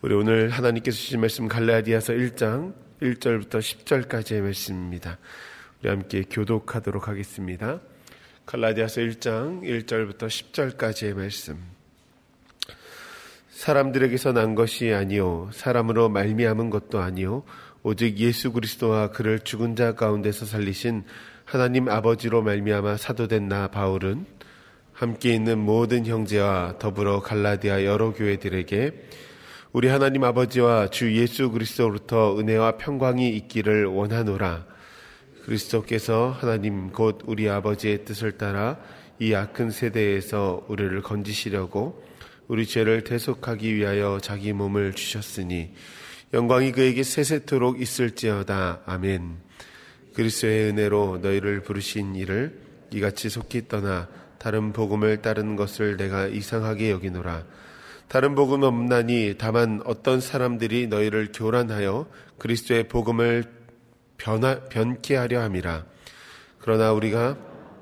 우리 오늘 하나님께서 주신 말씀 갈라디아서 1장 1절부터 10절까지의 말씀입니다. 우리 함께 교독하도록 하겠습니다. 갈라디아서 1장 1절부터 10절까지의 말씀. 사람들에게서 난 것이 아니요 사람으로 말미암은 것도 아니요 오직 예수 그리스도와 그를 죽은 자 가운데서 살리신 하나님 아버지로 말미암아 사도된 나 바울은 함께 있는 모든 형제와 더불어 갈라디아 여러 교회들에게 우리 하나님 아버지와 주 예수 그리스도로부터 은혜와 평강이 있기를 원하노라. 그리스도께서 하나님 곧 우리 아버지의 뜻을 따라 이 악한 세대에서 우리를 건지시려고 우리 죄를 대속하기 위하여 자기 몸을 주셨으니 영광이 그에게 세세토록 있을지어다. 아멘. 그리스도의 은혜로 너희를 부르신 이를 이같이 속히 떠나 다른 복음을 따르는 것을 내가 이상하게 여기노라. 다른 복음 없나니 다만 어떤 사람들이 너희를 교란하여 그리스도의 복음을 변케 하려 함이라. 그러나 우리가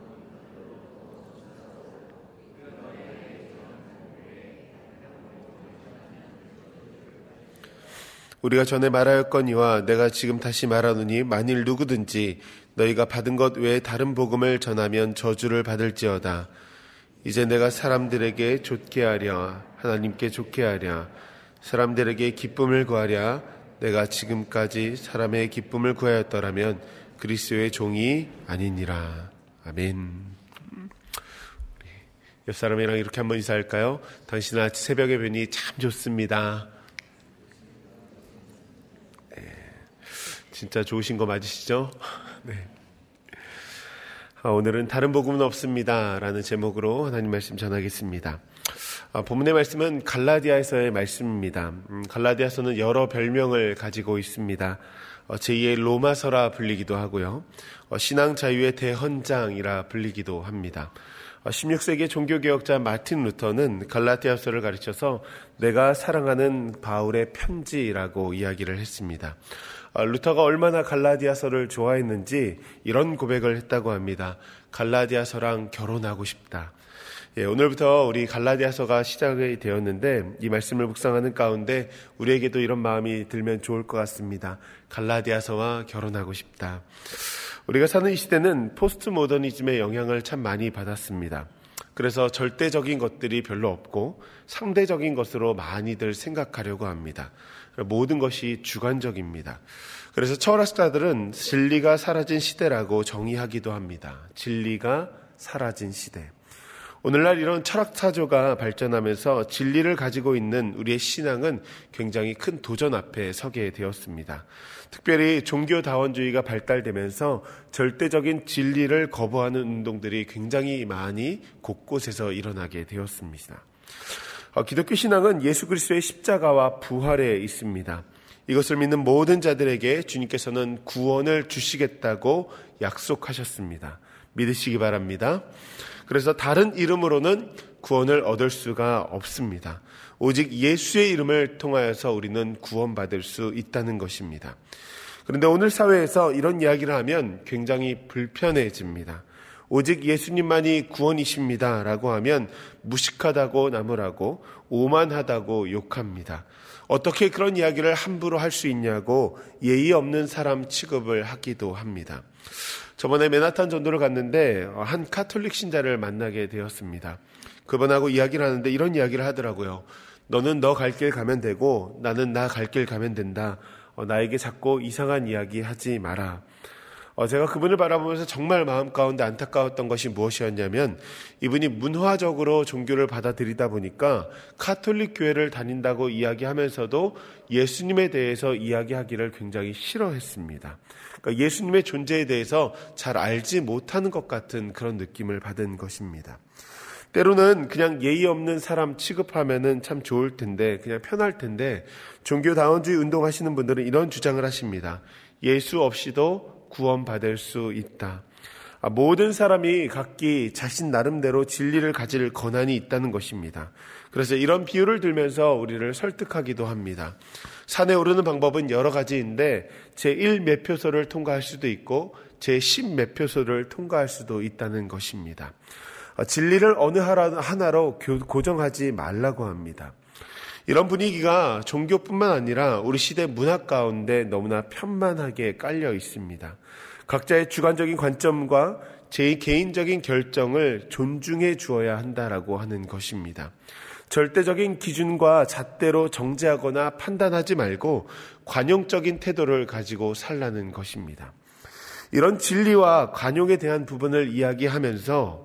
전에 말하였거니와 내가 지금 다시 말하노니 만일 누구든지 너희가 받은 것 외에 다른 복음을 전하면 저주를 받을지어다. 이제 내가 사람들에게 좋게 하랴 하나님께 좋게 하랴 사람들에게 기쁨을 구하랴 내가 지금까지 사람의 기쁨을 구하였더라면 그리스도의 종이 아니니라. 아멘. 옆 사람이랑 이렇게 한번 인사할까요? 당신은 아침 새벽의 변이 참 좋습니다. 네, 진짜 좋으신 거 맞으시죠? 네. 오늘은 다른 복음은 없습니다 라는 제목으로 하나님 말씀 전하겠습니다. 본문의 말씀은 갈라디아서의 말씀입니다. 갈라디아서는 여러 별명을 가지고 있습니다. 제2의 로마서라 불리기도 하고요. 신앙 자유의 대헌장이라 불리기도 합니다. 16세기 종교개혁자 마틴 루터는 갈라디아서를 가르쳐서 내가 사랑하는 바울의 편지라고 이야기를 했습니다. 루터가 얼마나 갈라디아서를 좋아했는지 이런 고백을 했다고 합니다. 갈라디아서랑 결혼하고 싶다. 오늘부터 우리 갈라디아서가 시작이 되었는데 이 말씀을 묵상하는 가운데 우리에게도 이런 마음이 들면 좋을 것 같습니다. 갈라디아서와 결혼하고 싶다. 우리가 사는 이 시대는 포스트 모더니즘의 영향을 참 많이 받았습니다. 그래서 절대적인 것들이 별로 없고 상대적인 것으로 많이들 생각하려고 합니다. 모든 것이 주관적입니다. 그래서 철학자들은 진리가 사라진 시대라고 정의하기도 합니다. 진리가 사라진 시대. 오늘날 이런 철학사조가 발전하면서 진리를 가지고 있는 우리의 신앙은 굉장히 큰 도전 앞에 서게 되었습니다. 특별히 종교다원주의가 발달되면서 절대적인 진리를 거부하는 운동들이 굉장히 많이 곳곳에서 일어나게 되었습니다. 기독교 신앙은 예수 그리스도의 십자가와 부활에 있습니다. 이것을 믿는 모든 자들에게 주님께서는 구원을 주시겠다고 약속하셨습니다. 믿으시기 바랍니다. 그래서 다른 이름으로는 구원을 얻을 수가 없습니다. 오직 예수의 이름을 통하여서 우리는 구원받을 수 있다는 것입니다. 그런데 오늘 사회에서 이런 이야기를 하면 굉장히 불편해집니다. 오직 예수님만이 구원이십니다 라고 하면 무식하다고 나무라고 오만하다고 욕합니다. 어떻게 그런 이야기를 함부로 할 수 있냐고 예의 없는 사람 취급을 하기도 합니다. 저번에 맨하탄 전도를 갔는데 한 카톨릭 신자를 만나게 되었습니다. 그분하고 이야기를 하는데 이런 이야기를 하더라고요. 너는 너 갈 길 가면 되고 나는 나 갈 길 가면 된다. 나에게 자꾸 이상한 이야기 하지 마라. 제가 그분을 바라보면서 정말 마음 가운데 안타까웠던 것이 무엇이었냐면 이분이 문화적으로 종교를 받아들이다 보니까 카톨릭 교회를 다닌다고 이야기하면서도 예수님에 대해서 이야기하기를 굉장히 싫어했습니다. 그러니까 예수님의 존재에 대해서 잘 알지 못하는 것 같은 그런 느낌을 받은 것입니다. 때로는 그냥 예의 없는 사람 취급하면은 참 좋을 텐데 그냥 편할 텐데 종교다원주의 운동하시는 분들은 이런 주장을 하십니다. 예수 없이도 구원받을 수 있다. 모든 사람이 각기 자신 나름대로 진리를 가질 권한이 있다는 것입니다. 그래서 이런 비유를 들면서 우리를 설득하기도 합니다. 산에 오르는 방법은 여러 가지인데 제1 매표소를 통과할 수도 있고 제10 매표소를 통과할 수도 있다는 것입니다. 진리를 어느 하나로 고정하지 말라고 합니다. 이런 분위기가 종교뿐만 아니라 우리 시대 문화 가운데 너무나 편만하게 깔려 있습니다. 각자의 주관적인 관점과 제 개인적인 결정을 존중해 주어야 한다라고 하는 것입니다. 절대적인 기준과 잣대로 정죄하거나 판단하지 말고 관용적인 태도를 가지고 살라는 것입니다. 이런 진리와 관용에 대한 부분을 이야기하면서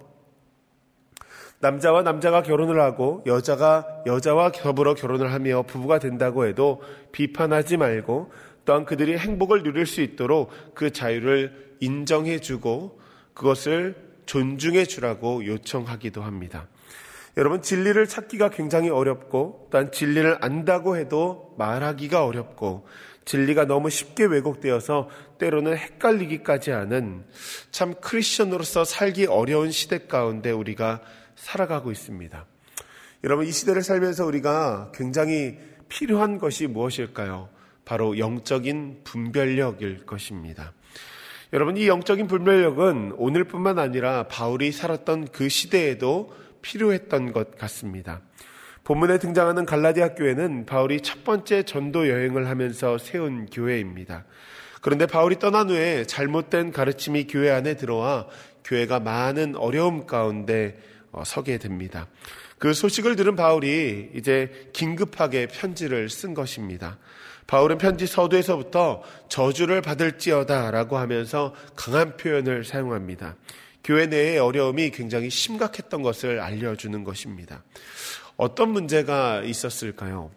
남자와 남자가 결혼을 하고 여자가 여자와 더불어 결혼을 하며 부부가 된다고 해도 비판하지 말고 또한 그들이 행복을 누릴 수 있도록 그 자유를 인정해 주고 그것을 존중해 주라고 요청하기도 합니다. 여러분, 진리를 찾기가 굉장히 어렵고 또한 진리를 안다고 해도 말하기가 어렵고 진리가 너무 쉽게 왜곡되어서 때로는 헷갈리기까지 하는 참 크리스천으로서 살기 어려운 시대 가운데 우리가 살아가고 있습니다. 여러분, 이 시대를 살면서 우리가 굉장히 필요한 것이 무엇일까요? 바로 영적인 분별력일 것입니다. 여러분, 이 영적인 분별력은 오늘뿐만 아니라 바울이 살았던 그 시대에도 필요했던 것 같습니다. 본문에 등장하는 갈라디아 교회는 바울이 첫 번째 전도 여행을 하면서 세운 교회입니다. 그런데 바울이 떠난 후에 잘못된 가르침이 교회 안에 들어와 교회가 많은 어려움 가운데 서게 됩니다. 그 소식을 들은 바울이 이제 긴급하게 편지를 쓴 것입니다. 바울은 편지 서두에서부터 저주를 받을지어다 라고 하면서 강한 표현을 사용합니다. 교회 내의 어려움이 굉장히 심각했던 것을 알려주는 것입니다. 어떤 문제가 있었을까요?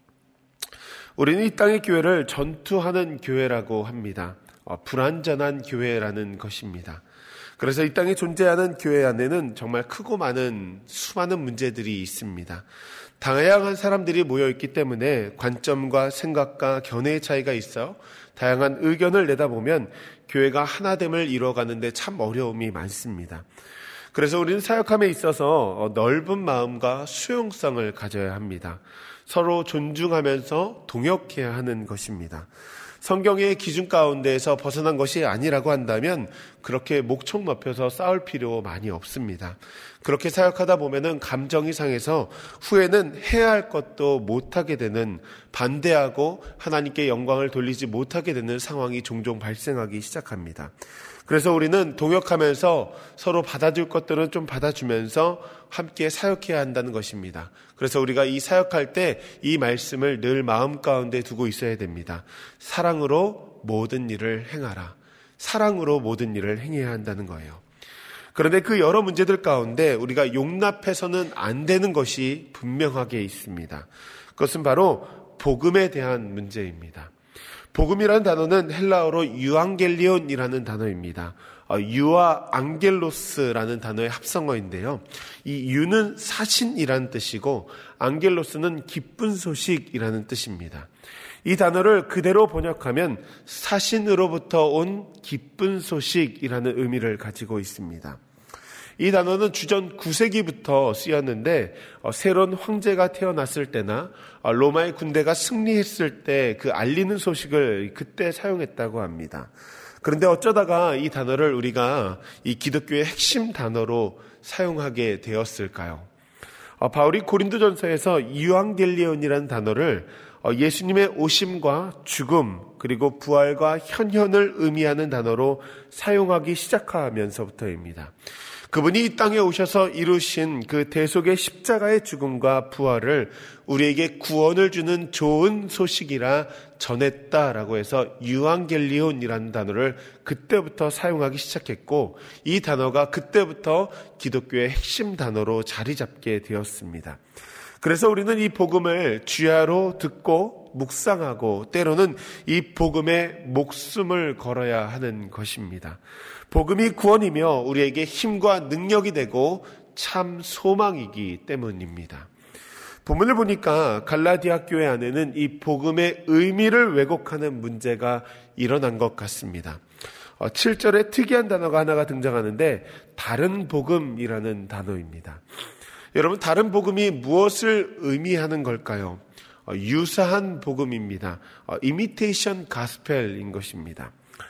우리는 이 땅의 교회를 전투하는 교회라고 합니다. 불완전한 교회라는 것입니다. 그래서 이 땅에 존재하는 교회 안에는 정말 크고 많은 수많은 문제들이 있습니다. 다양한 사람들이 모여있기 때문에 관점과 생각과 견해의 차이가 있어 다양한 의견을 내다보면 교회가 하나됨을 이루어가는데 참 어려움이 많습니다. 그래서 우리는 사역함에 있어서 넓은 마음과 수용성을 가져야 합니다. 서로 존중하면서 동역해야 하는 것입니다. 성경의 기준 가운데에서 벗어난 것이 아니라고 한다면 그렇게 목청 높여서 싸울 필요 많이 없습니다. 그렇게 사역하다 보면은 감정이 상해서 후에는 해야 할 것도 못하게 되는, 반대하고 하나님께 영광을 돌리지 못하게 되는 상황이 종종 발생하기 시작합니다. 그래서 우리는 동역하면서 서로 받아줄 것들은 좀 받아주면서 함께 사역해야 한다는 것입니다. 그래서 우리가 이 사역할 때 이 말씀을 늘 마음 가운데 두고 있어야 됩니다. 사랑으로 모든 일을 행하라. 사랑으로 모든 일을 행해야 한다는 거예요. 그런데 그 여러 문제들 가운데 우리가 용납해서는 안 되는 것이 분명하게 있습니다. 그것은 바로 복음에 대한 문제입니다. 복음이라는 단어는 헬라어로 유앙겔리온이라는 단어입니다. 유와 앙겔로스라는 단어의 합성어인데요. 이 유는 사신이라는 뜻이고 앙겔로스는 기쁜 소식이라는 뜻입니다. 이 단어를 그대로 번역하면 사신으로부터 온 기쁜 소식이라는 의미를 가지고 있습니다. 이 단어는 주전 9세기부터 쓰였는데 새로운 황제가 태어났을 때나 로마의 군대가 승리했을 때 그 알리는 소식을 그때 사용했다고 합니다. 그런데 어쩌다가 이 단어를 우리가 이 기독교의 핵심 단어로 사용하게 되었을까요? 바울이 고린도전서에서 유앙겔리온이라는 단어를 예수님의 오심과 죽음 그리고 부활과 현현을 의미하는 단어로 사용하기 시작하면서부터입니다. 그분이 이 땅에 오셔서 이루신 그 대속의 십자가의 죽음과 부활을 우리에게 구원을 주는 좋은 소식이라 전했다라고 해서 유앙겔리온이라는 단어를 그때부터 사용하기 시작했고 이 단어가 그때부터 기독교의 핵심 단어로 자리 잡게 되었습니다. 그래서 우리는 이 복음을 주야로 듣고 묵상하고 때로는 이 복음에 목숨을 걸어야 하는 것입니다. 복음이 구원이며 우리에게 힘과 능력이 되고 참 소망이기 때문입니다. 본문을 보니까 갈라디아 교회 안에는 이 복음의 의미를 왜곡하는 문제가 일어난 것 같습니다. 7절에 특이한 단어가 하나가 등장하는데 다른 복음이라는 단어입니다. 여러분, 다른 복음이 무엇을 의미하는 걸까요? 유사한 복음입니다. 이미테이션 가스펠인 것입니다.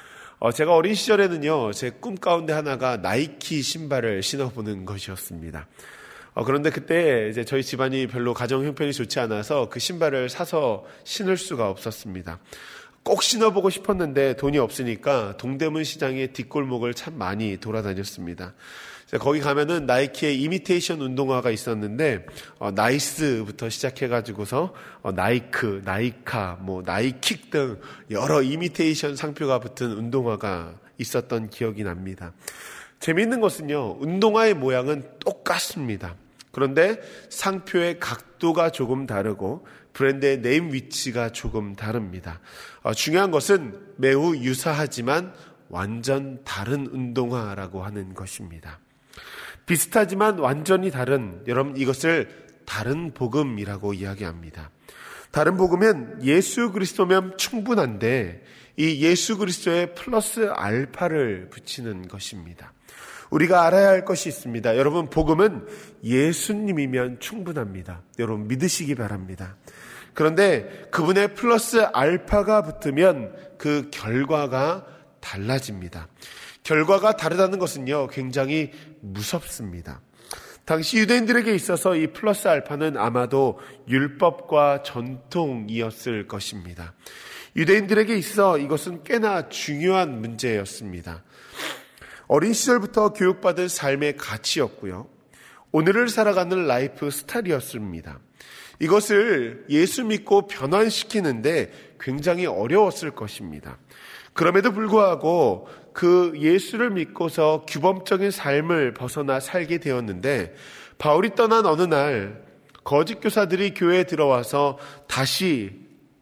제가 어린 시절에는요, 제 꿈 가운데 하나가 나이키 신발을 신어보는 것이었습니다. 그런데 그때 이제 저희 집안이 별로 가정 형편이 좋지 않아서 그 신발을 사서 신을 수가 없었습니다. 꼭 신어보고 싶었는데 돈이 없으니까 동대문 시장의 뒷골목을 참 많이 돌아다녔습니다. 거기 가면은 나이키의 이미테이션 운동화가 있었는데 나이스부터 시작해가지고서 나이크, 나이카, 나이킥 등 여러 이미테이션 상표가 붙은 운동화가 있었던 기억이 납니다. 재미있는 것은요, 운동화의 모양은 똑같습니다. 그런데 상표의 각도가 조금 다르고 브랜드의 네임 위치가 조금 다릅니다. 중요한 것은 매우 유사하지만 완전 다른 운동화라고 하는 것입니다. 비슷하지만 완전히 다른, 여러분 이것을 다른 복음이라고 이야기합니다. 다른 복음은 예수 그리스도면 충분한데 이 예수 그리스도에 플러스 알파를 붙이는 것입니다. 우리가 알아야 할 것이 있습니다. 여러분, 복음은 예수님이면 충분합니다. 여러분 믿으시기 바랍니다. 그런데 그분의 플러스 알파가 붙으면 그 결과가 달라집니다. 결과가 다르다는 것은요, 굉장히 무섭습니다. 당시 유대인들에게 있어서 이 플러스 알파는 아마도 율법과 전통이었을 것입니다. 유대인들에게 있어 이것은 꽤나 중요한 문제였습니다. 어린 시절부터 교육받은 삶의 가치였고요. 오늘을 살아가는 라이프 스타일이었습니다. 이것을 예수 믿고 변환시키는데 굉장히 어려웠을 것입니다. 그럼에도 불구하고 그 예수를 믿고서 규범적인 삶을 벗어나 살게 되었는데 바울이 떠난 어느 날 거짓 교사들이 교회에 들어와서 다시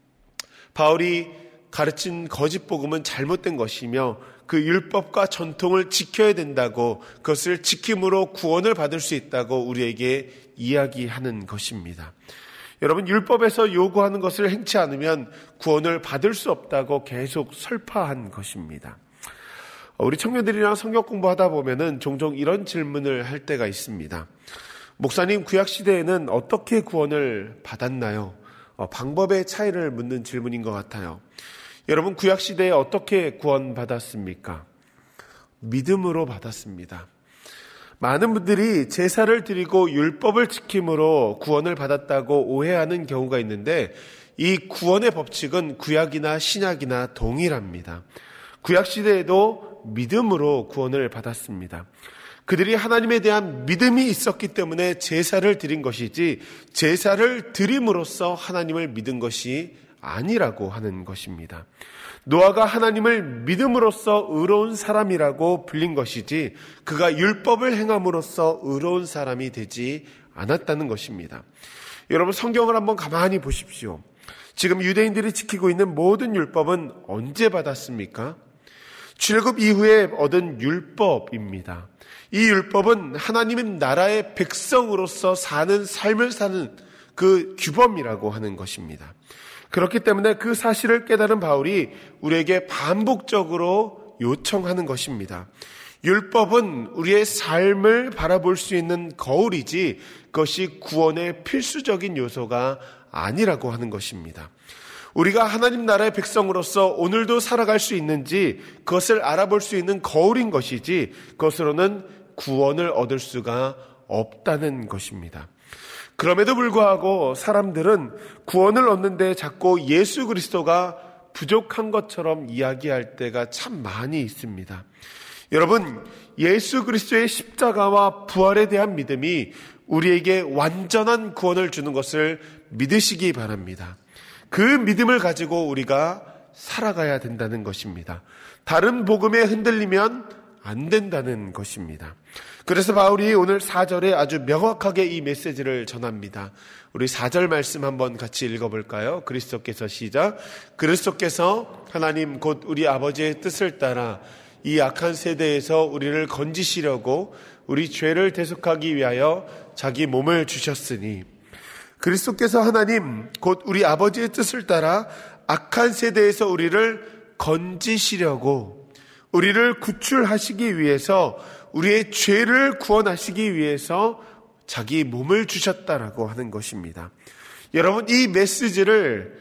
바울이 가르친 거짓 복음은 잘못된 것이며 그 율법과 전통을 지켜야 된다고, 그것을 지킴으로 구원을 받을 수 있다고 우리에게 이야기하는 것입니다. 여러분, 율법에서 요구하는 것을 행치 않으면 구원을 받을 수 없다고 계속 설파한 것입니다. 우리 청년들이랑 성경 공부하다 보면은 종종 이런 질문을 할 때가 있습니다. 목사님, 구약시대에는 어떻게 구원을 받았나요? 방법의 차이를 묻는 질문인 것 같아요. 여러분, 구약시대에 어떻게 구원받았습니까? 믿음으로 받았습니다. 많은 분들이 제사를 드리고 율법을 지킴으로 구원을 받았다고 오해하는 경우가 있는데 이 구원의 법칙은 구약이나 신약이나 동일합니다. 구약시대에도 믿음으로 구원을 받았습니다. 그들이 하나님에 대한 믿음이 있었기 때문에 제사를 드린 것이지 제사를 드림으로써 하나님을 믿은 것이 아니라고 하는 것입니다. 노아가 하나님을 믿음으로써 의로운 사람이라고 불린 것이지 그가 율법을 행함으로써 의로운 사람이 되지 않았다는 것입니다. 여러분, 성경을 한번 가만히 보십시오. 지금 유대인들이 지키고 있는 모든 율법은 언제 받았습니까? 출애굽 이후에 얻은 율법입니다. 이 율법은 하나님의 나라의 백성으로서 사는 삶을 사는 그 규범이라고 하는 것입니다. 그렇기 때문에 그 사실을 깨달은 바울이 우리에게 반복적으로 요청하는 것입니다. 율법은 우리의 삶을 바라볼 수 있는 거울이지 그것이 구원의 필수적인 요소가 아니라고 하는 것입니다. 우리가 하나님 나라의 백성으로서 오늘도 살아갈 수 있는지 그것을 알아볼 수 있는 거울인 것이지 그것으로는 구원을 얻을 수가 없다는 것입니다. 그럼에도 불구하고 사람들은 구원을 얻는데 자꾸 예수 그리스도가 부족한 것처럼 이야기할 때가 참 많이 있습니다. 여러분, 예수 그리스도의 십자가와 부활에 대한 믿음이 우리에게 완전한 구원을 주는 것을 믿으시기 바랍니다. 그 믿음을 가지고 우리가 살아가야 된다는 것입니다. 다른 복음에 흔들리면 안 된다는 것입니다. 그래서 바울이 오늘 4절에 아주 명확하게 이 메시지를 전합니다. 우리 4절 말씀 한번 같이 읽어볼까요? 그리스도께서 시작. 그리스도께서 하나님 곧 우리 아버지의 뜻을 따라 이 악한 세대에서 우리를 건지시려고 우리 죄를 대속하기 위하여 자기 몸을 주셨으니, 그리스도께서 하나님 곧 우리 아버지의 뜻을 따라 악한 세대에서 우리를 건지시려고, 우리를 구출하시기 위해서, 우리의 죄를 구원하시기 위해서 자기 몸을 주셨다라고 하는 것입니다. 여러분, 이 메시지를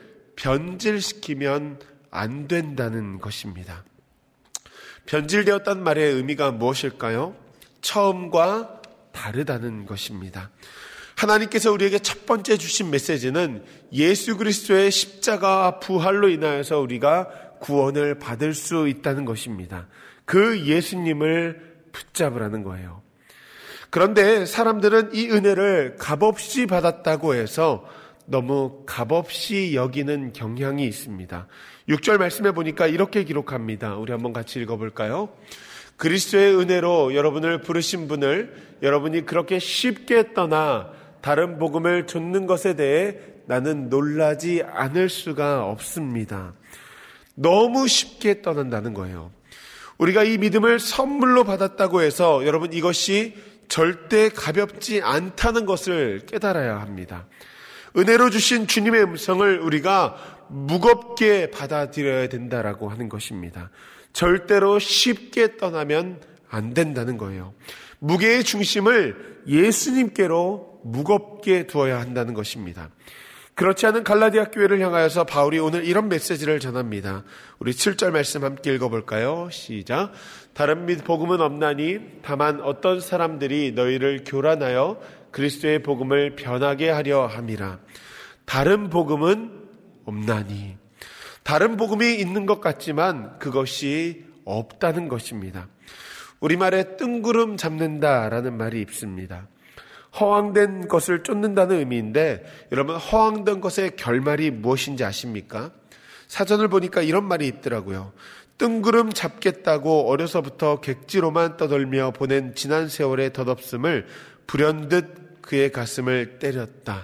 변질시키면 안 된다는 것입니다. 변질되었다는 말의 의미가 무엇일까요? 처음과 다르다는 것입니다. 하나님께서 우리에게 첫 번째 주신 메시지는 예수 그리스도의 십자가와 부활로 인하여서 우리가 구원을 받을 수 있다는 것입니다. 그 예수님을 붙잡으라는 거예요. 그런데 사람들은 이 은혜를 값없이 받았다고 해서 너무 값없이 여기는 경향이 있습니다. 6절 말씀해 보니까 이렇게 기록합니다. 우리 한번 같이 읽어볼까요? 그리스도의 은혜로 여러분을 부르신 분을 여러분이 그렇게 쉽게 떠나 다른 복음을 좇는 것에 대해 나는 놀라지 않을 수가 없습니다. 너무 쉽게 떠난다는 거예요. 우리가 이 믿음을 선물로 받았다고 해서 여러분 이것이 절대 가볍지 않다는 것을 깨달아야 합니다. 은혜로 주신 주님의 음성을 우리가 무겁게 받아들여야 된다라고 하는 것입니다. 절대로 쉽게 떠나면 안 된다는 거예요. 무게의 중심을 예수님께로 무겁게 두어야 한다는 것입니다. 그렇지 않은 갈라디아 교회를 향하여서 바울이 오늘 이런 메시지를 전합니다. 우리 7절 말씀 함께 읽어볼까요? 시작. 다른 복음은 없나니 다만 어떤 사람들이 너희를 교란하여 그리스도의 복음을 변하게 하려 함이라. 다른 복음은 없나니. 다른 복음이 있는 것 같지만 그것이 없다는 것입니다. 우리말에 뜬구름 잡는다라는 말이 있습니다. 허황된 것을 쫓는다는 의미인데 여러분 허황된 것의 결말이 무엇인지 아십니까? 사전을 보니까 이런 말이 있더라고요. 뜬구름 잡겠다고 어려서부터 객지로만 떠돌며 보낸 지난 세월의 덧없음을 불현듯 그의 가슴을 때렸다.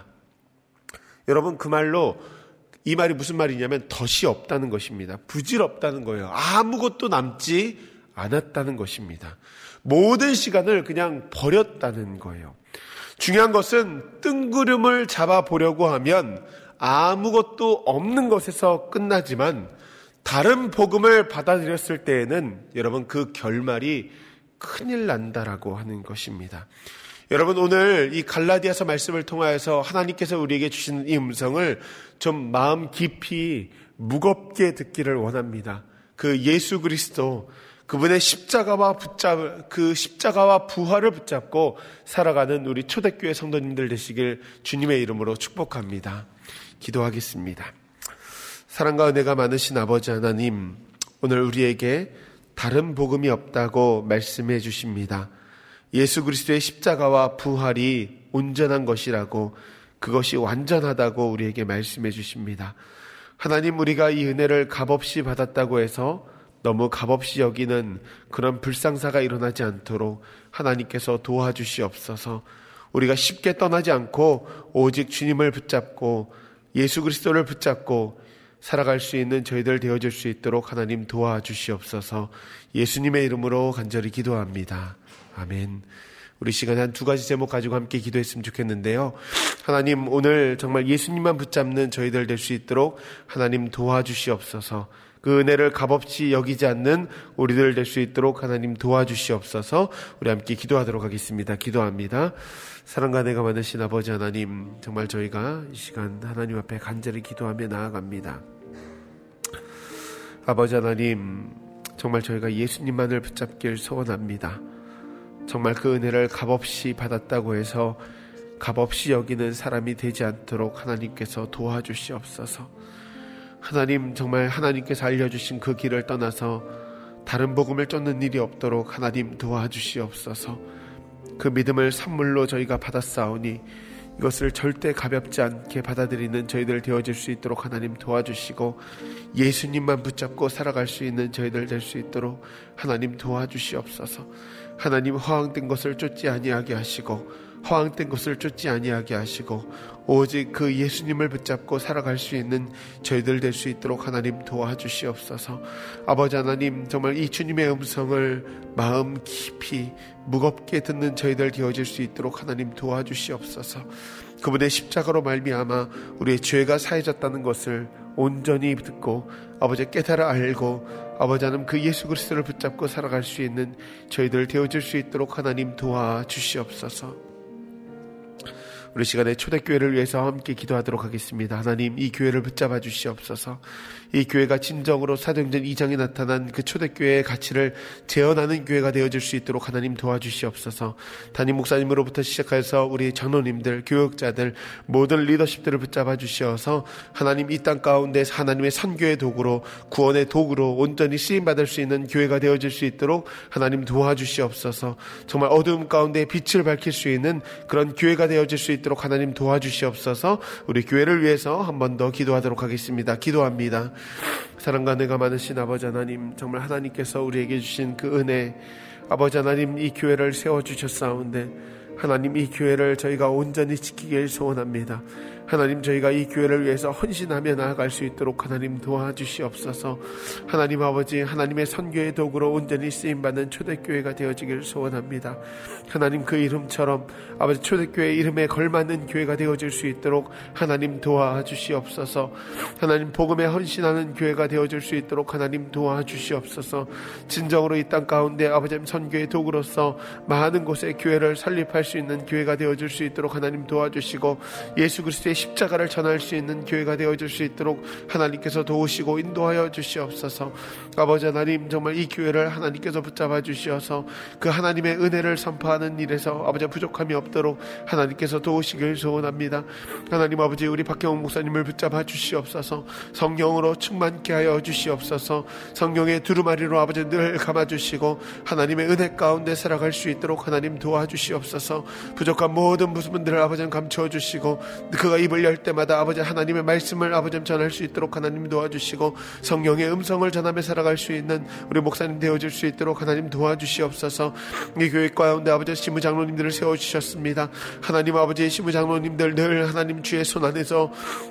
여러분 그 말로 이 말이 무슨 말이냐면 덫이 없다는 것입니다. 부질없다는 거예요. 아무것도 남지 않았다는 것입니다. 모든 시간을 그냥 버렸다는 거예요. 중요한 것은 뜬구름을 잡아보려고 하면 아무것도 없는 것에서 끝나지만 다른 복음을 받아들였을 때에는 여러분 그 결말이 큰일 난다라고 하는 것입니다. 여러분 오늘 이 갈라디아서 말씀을 통하여서 하나님께서 우리에게 주시는 이 음성을 좀 마음 깊이 무겁게 듣기를 원합니다. 그 예수 그리스도 그분의 십자가와 부활을 붙잡고 살아가는 우리 초대교회 성도님들 되시길 주님의 이름으로 축복합니다. 기도하겠습니다. 사랑과 은혜가 많으신 아버지 하나님, 오늘 우리에게 다른 복음이 없다고 말씀해 주십니다. 예수 그리스도의 십자가와 부활이 온전한 것이라고, 그것이 완전하다고 우리에게 말씀해 주십니다. 하나님, 우리가 이 은혜를 값없이 받았다고 해서 너무 값없이 여기는 그런 불상사가 일어나지 않도록 하나님께서 도와주시옵소서. 우리가 쉽게 떠나지 않고 오직 주님을 붙잡고 예수 그리스도를 붙잡고 살아갈 수 있는 저희들 되어줄 수 있도록 하나님 도와주시옵소서. 예수님의 이름으로 간절히 기도합니다. 아멘. 우리 시간에 한 두 가지 제목 가지고 함께 기도했으면 좋겠는데요. 하나님, 오늘 정말 예수님만 붙잡는 저희들 될 수 있도록 하나님 도와주시옵소서. 그 은혜를 값없이 여기지 않는 우리들 될 수 있도록 하나님 도와주시옵소서. 우리 함께 기도하도록 하겠습니다. 기도합니다. 사랑과 은혜가 많으신 아버지 하나님, 정말 저희가 이 시간 하나님 앞에 간절히 기도하며 나아갑니다. 아버지 하나님, 정말 저희가 예수님만을 붙잡길 소원합니다. 정말 그 은혜를 값없이 받았다고 해서 값없이 여기는 사람이 되지 않도록 하나님께서 도와주시옵소서. 하나님, 정말 하나님께서 알려주신 그 길을 떠나서 다른 복음을 쫓는 일이 없도록 하나님 도와주시옵소서. 그 믿음을 선물로 저희가 받았사오니 이것을 절대 가볍지 않게 받아들이는 저희들 되어질 수 있도록 하나님 도와주시고, 예수님만 붙잡고 살아갈 수 있는 저희들 될 수 있도록 하나님 도와주시옵소서. 하나님, 허황된 것을 쫓지 아니하게 하시고 허황된 것을 쫓지 아니하게 하시고 오직 그 예수님을 붙잡고 살아갈 수 있는 저희들 될 수 있도록 하나님 도와주시옵소서. 아버지 하나님, 정말 이 주님의 음성을 마음 깊이 무겁게 듣는 저희들 되어질 수 있도록 하나님 도와주시옵소서. 그분의 십자가로 말미암아 우리의 죄가 사해졌다는 것을 온전히 듣고 아버지 깨달아 알고 아버지 하나님 그 예수 그리스도를 붙잡고 살아갈 수 있는 저희들 되어질 수 있도록 하나님 도와주시옵소서. 우리 시간에 초대교회를 위해서 함께 기도하도록 하겠습니다. 하나님, 이 교회를 붙잡아 주시옵소서. 이 교회가 진정으로 사도행전 2장에 나타난 그 초대교회의 가치를 재현하는 교회가 되어질 수 있도록 하나님 도와주시옵소서. 담임 목사님으로부터 시작해서 우리 장로님들, 교역자들, 모든 리더십들을 붙잡아 주시어서 하나님 이 땅 가운데 하나님의 선교의 도구로, 구원의 도구로 온전히 쓰임받을 수 있는 교회가 되어질 수 있도록 하나님 도와주시옵소서. 정말 어두움 가운데 빛을 밝힐 수 있는 그런 교회가 되어질 수 있도록 하나님 도와주시옵소서. 우리 교회를 위해서 한 번 더 기도하도록 하겠습니다. 기도합니다. 사랑과 은혜가 많으신 아버지 하나님, 정말 하나님께서 우리에게 주신 그 은혜, 아버지 하나님 이 교회를 세워주셨사온데 하나님 이 교회를 저희가 온전히 지키길 소원합니다. 하나님 저희가 이 교회를 위해서 헌신하며 나아갈 수 있도록 하나님 도와주시옵소서. 하나님 아버지, 하나님의 선교의 도구로 온전히 쓰임받는 초대교회가 되어지길 소원합니다. 하나님 그 이름처럼 아버지 초대교회 이름에 걸맞는 교회가 되어질 수 있도록 하나님 도와주시옵소서. 하나님 복음에 헌신하는 교회가 되어질 수 있도록 하나님 도와주시옵소서. 진정으로 이 땅 가운데 아버지 선교의 도구로서 많은 곳에 교회를 설립할 수 있는 교회가 되어질 수 있도록 하나님 도와주시고, 예수 그리스도의 십자가를 전할 수 있는 교회가 되어질 수 있도록 하나님께서 도우시고 인도하여 주시옵소서. 아버지 하나님, 정말 이 교회를 하나님께서 붙잡아 주시어서 그 하나님의 은혜를 선포하는 일에서 아버지 부족함이 없도록 하나님께서 도우시길 소원합니다. 하나님 아버지, 우리 박경훈 목사님을 붙잡아 주시옵소서. 성령으로 충만케 하여 주시옵소서. 성령의 두루마리로 아버지 늘 감아주시고 하나님의 은혜 가운데 살아갈 수 있도록 하나님 도와주시옵소서. 부족한 모든 부분들을 아버지 감추어 주시고, 그가 입을 열 때마다 아버지 하나님의 말씀을 아버지 전할 수 있도록 하나님 도와주시고, 성령의 음성을 전하며 살아갈 수 있는 우리 목사님 되어질 수 있도록 하나님 도와주시옵소서. 이 교회 가운데 아버지 시무 장로님들을 세워주셨습니다. 하나님 아버지, 시무 장로님들 늘 하나님 주의 손 안에서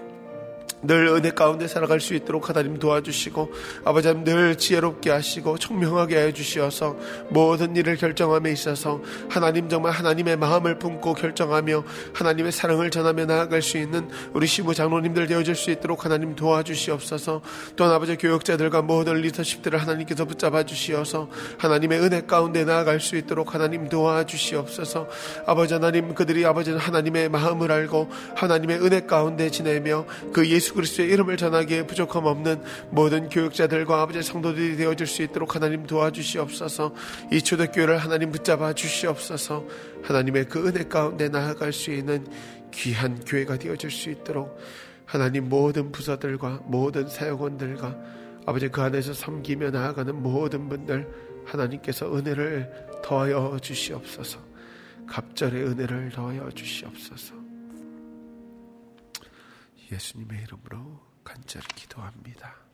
늘 은혜 가운데 살아갈 수 있도록 하나님 도와주시고, 아버지 하나님 늘 지혜롭게 하시고 총명하게 하여 주시어서 모든 일을 결정함에 있어서 하나님 정말 하나님의 마음을 품고 결정하며 하나님의 사랑을 전하며 나아갈 수 있는 우리 시무 장로님들 되어질 수 있도록 하나님 도와주시옵소서. 또한 아버지 교역자들과 모든 리더십들을 하나님께서 붙잡아 주시어서 하나님의 은혜 가운데 나아갈 수 있도록 하나님 도와주시옵소서. 아버지 하나님, 그들이 아버지 하나님의 마음을 알고 하나님의 은혜 가운데 지내며 그 예수 그리스도의 이름을 전하기에 부족함 없는 모든 교육자들과 아버지 성도들이 되어질 수 있도록 하나님 도와주시옵소서. 이 초대교회를 하나님 붙잡아 주시옵소서. 하나님의 그 은혜 가운데 나아갈 수 있는 귀한 교회가 되어질 수 있도록 하나님 모든 부서들과 모든 사역원들과 아버지 그 안에서 섬기며 나아가는 모든 분들 하나님께서 은혜를 더하여 주시옵소서. 갑절의 은혜를 더하여 주시옵소서. 예수님의 이름으로 간절히 기도합니다.